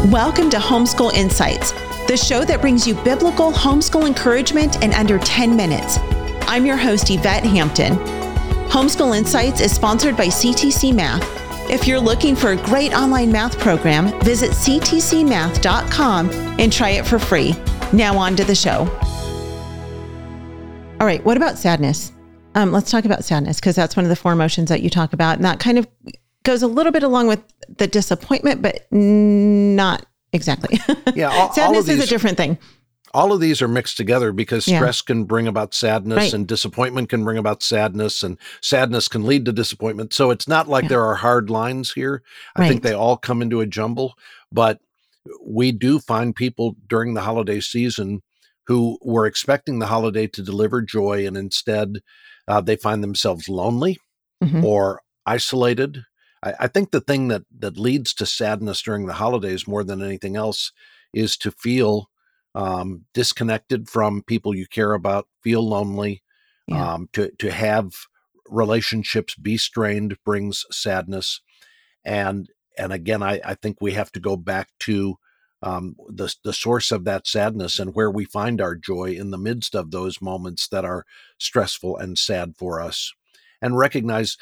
Welcome to Homeschool Insights, the show that brings you biblical homeschool encouragement in under 10 minutes. I'm your host, Yvette Hampton. Homeschool Insights is sponsored by CTC Math. If you're looking for a great online math program, visit ctcmath.com and try it for free. Now on to the show. All right, what about sadness? Let's talk about sadness, because that's one of the four emotions that you talk about. And that kind of goes a little bit along with the disappointment, but not exactly. Yeah, sadness is a different thing. All of these are mixed together because stress can bring about sadness, and disappointment can bring about sadness, and sadness can lead to disappointment. So it's not like there are hard lines here. I think they all come into a jumble, but we do find people during the holiday season who were expecting the holiday to deliver joy, and instead they find themselves lonely or isolated. I think the thing that leads to sadness during the holidays more than anything else is to feel disconnected from people you care about, feel lonely, to have relationships be strained brings sadness. And again, I think we have to go back to the source of that sadness and where we find our joy in the midst of those moments that are stressful and sad for us, and recognize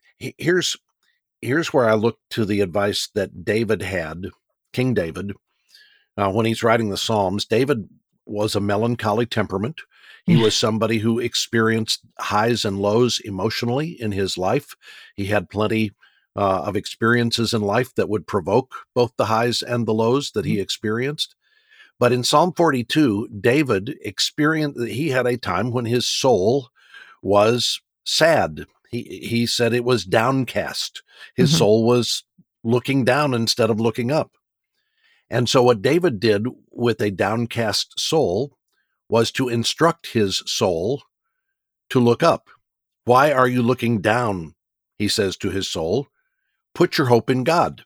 here's where I look to the advice that David had, King David, when he's writing the Psalms. David was a melancholy temperament. He was somebody who experienced highs and lows emotionally in his life. He had plenty of experiences in life that would provoke both the highs and the lows that he experienced. But in Psalm 42, David experienced that he had a time when his soul was sad. He said it was downcast. His soul was looking down instead of looking up. And so what David did with a downcast soul was to instruct his soul to look up. Why are you looking down? He says to his soul. Put your hope in God.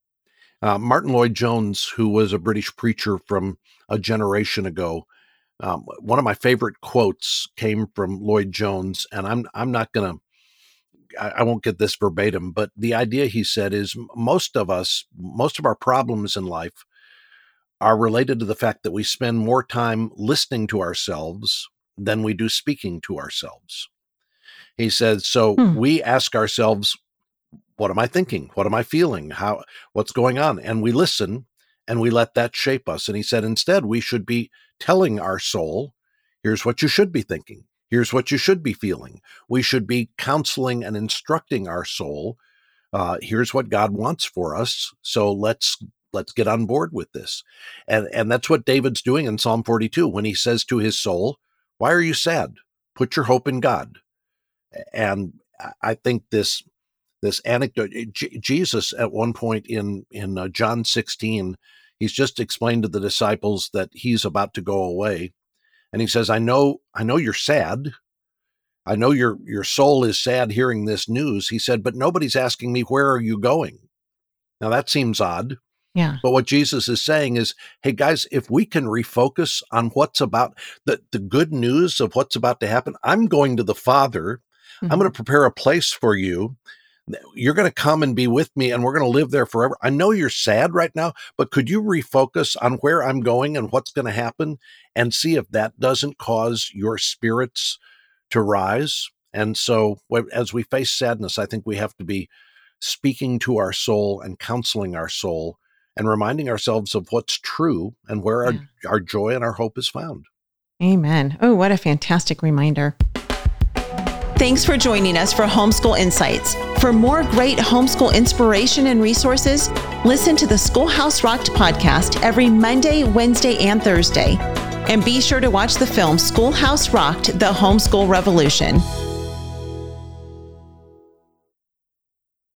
Martin Lloyd-Jones, who was a British preacher from a generation ago, one of my favorite quotes came from Lloyd-Jones, and I'm not going to, I won't get this verbatim, but the idea he said is most of our problems in life are related to the fact that we spend more time listening to ourselves than we do speaking to ourselves. He says, so we ask ourselves, what am I thinking? What am I feeling? What's going on? And we listen and we let that shape us. And he said, instead, we should be telling our soul, here's what you should be thinking. Here's what you should be feeling. We should be counseling and instructing our soul. Here's what God wants for us. So let's get on board with this. And that's what David's doing in Psalm 42 when he says to his soul, why are you sad? Put your hope in God. And I think this anecdote, Jesus at one point in John 16, he's just explained to the disciples that he's about to go away. And he says, I know you're sad. I know your soul is sad hearing this news. He said, but nobody's asking me, where are you going? Now that seems odd. Yeah. But what Jesus is saying is, hey guys, if we can refocus on what's about the good news of what's about to happen, I'm going to the Father. I'm going to prepare a place for you. You're going to come and be with me, and we're going to live there forever. I know you're sad right now, but could you refocus on where I'm going and what's going to happen and see if that doesn't cause your spirits to rise? And so as we face sadness, I think we have to be speaking to our soul and counseling our soul and reminding ourselves of what's true and where our joy and our hope is found. Amen. Oh, what a fantastic reminder. Thanks for joining us for Homeschool Insights. For more great homeschool inspiration and resources, listen to the Schoolhouse Rocked podcast every Monday, Wednesday, and Thursday. And be sure to watch the film Schoolhouse Rocked: The Homeschool Revolution.